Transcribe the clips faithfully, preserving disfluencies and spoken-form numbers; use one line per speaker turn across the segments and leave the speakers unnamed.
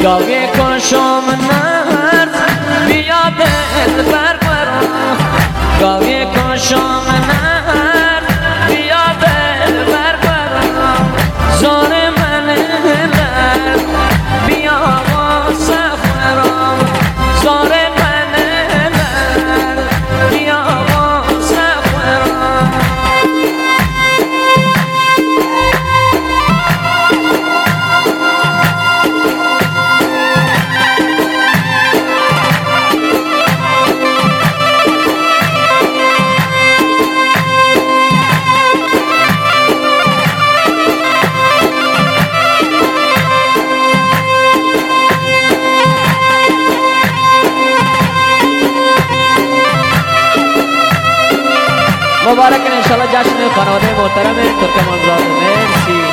گاوی کشم نرد بیا دل بر برم گاوی کشم نرد بیا دل بر برم زار من لرد بیا واسه خورم زار من لرد بیا واسه خورم مبارک انشالله جشن خانواده محترم ترکمانزاده. مرسی.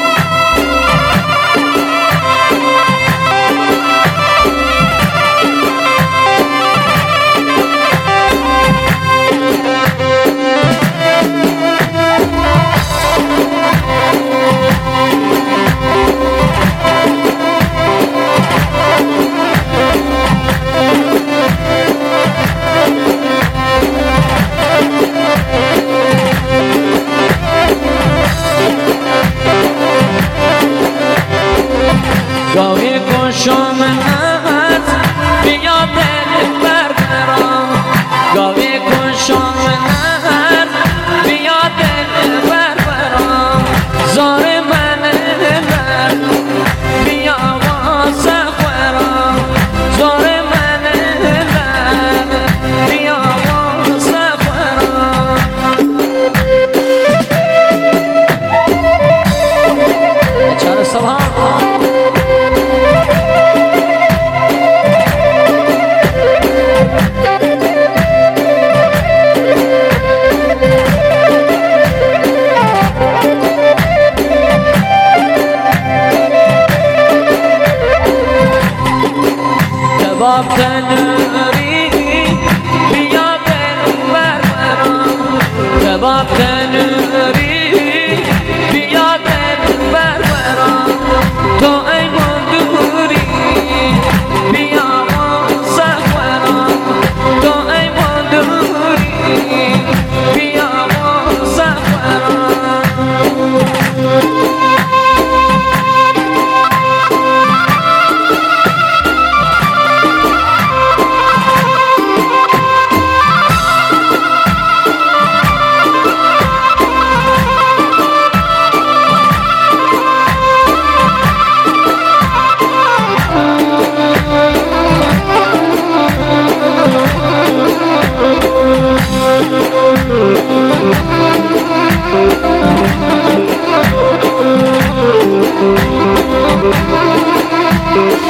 گاوی کشم نرد بیا دل بر برم گاوی کشم نرد بیا دل بر برم زار من لرد بیا واسه خورم زار من لرد بیا واسه خورم چرا سبحان کباب تنوری بیا دل بر برم کباب تنوری بیا دل بر برم تو ای مندوری بیا واسه خورم تو ای مندوری بیا واسه خورم
Thank you.